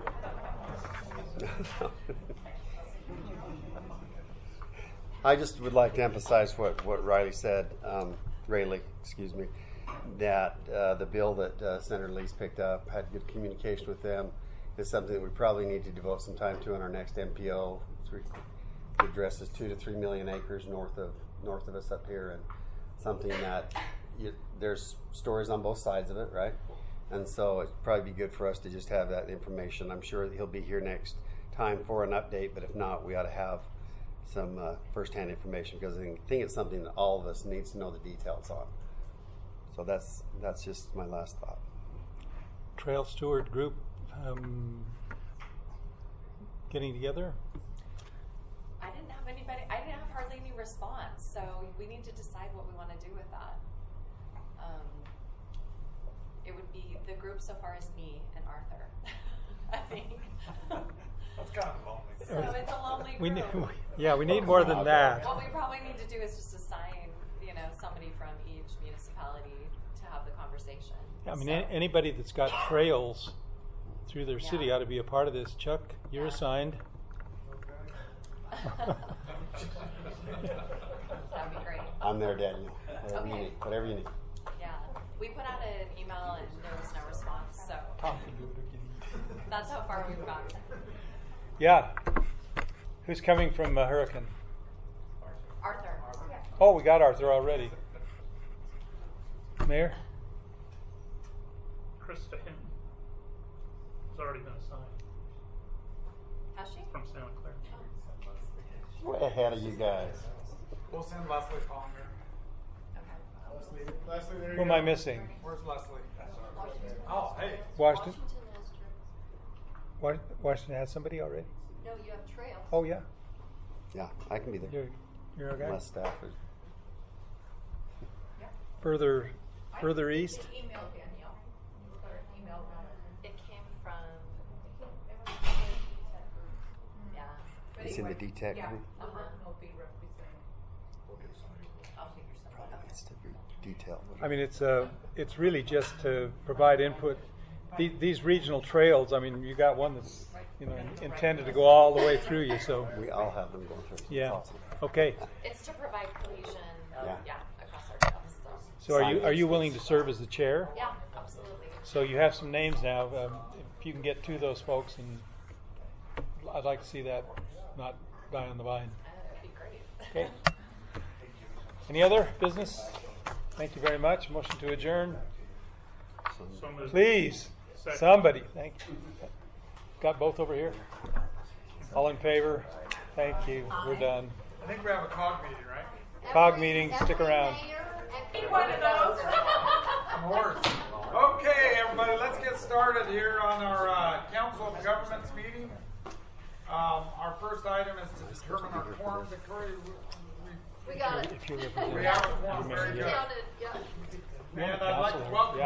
I just would like to emphasize what, what Riley said, um, Rayleigh, excuse me, that uh, the bill that uh, Senator Lee's picked up, had good communication with them, is something that we probably need to devote some time to in our next M P O. It addresses two to three million acres north of north of us up here, and something that you, there's stories on both sides of it, right? And so it'd probably be good for us to just have that information. I'm sure that he'll be here next time for an update, but if not, we ought to have some uh, firsthand information, because I think it's something that all of us needs to know the details on. So that's that's just my last thought. Trail Steward Group um, getting together? I didn't have anybody, I didn't have hardly any response, so we need to decide what we want to do with that. Um, it would be, the group so far is me and Arthur, I think. That's kind of lonely. So it's a lonely We group. need, yeah, we need more than that. What we probably need to do is just assign, you know, somebody from each municipality to have the conversation. I mean, So- a- anybody that's got trails through their city Yeah. ought to be a part of this. Chuck, you're Yeah. assigned. That'd be great. I'm there, Daniel. Whatever you Okay. need. Whatever you need. Yeah, we put out an email and there was no response, so that's how far we've gotten. Yeah. Who's coming from uh, Hurricane? Arthur. Oh, we got Arthur already. Mayor? Krista Hinton has already been assigned Has she? from Santa Clara. Way ahead of you guys. We'll send Leslie Palmer. Leslie, Leslie, there you Who am go. I missing? Where's Leslie? Oh, hey. Washington? Wa- Washington has somebody already? No, you have trails. Oh, yeah. Yeah, I can be there. You're, you're okay? Unless staff is. Further, further east? You can email Danielle, or email them. It came from, yeah. But It's in the anyway, D TEC Yeah, group? the Burton will be representing. I'll figure something out. It's to be detailed. I mean, it's uh, it's really just to provide input. The, these regional trails, I mean, you got one that's, you know, intended to go all the way through you, so. We all have them going through. It's Yeah, awesome. okay. It's to provide cohesion, Yeah. yeah, across our trails, so. So are you, are you willing to serve as the chair? Yeah, absolutely. So you have some names now. Um, if you can get to those folks, and I'd like to see that not die on the vine. Uh, That'd be great. Okay. Any other business? Thank you very much. Motion to adjourn. So moved. Please, Second. somebody. Thank you. Got both over here? All in favor? Thank you. We're done. I think we have a cog meeting, right? Cog meeting, stick around. One of those. Morse. Okay, everybody, let's get started here on our uh, Council of Governments meeting. Um, our first item is to determine our quorum. Victoria, we, We got it. If you're we, representing. we have a quorum. Very good. Counted, yeah. And I'd like to Counselor, welcome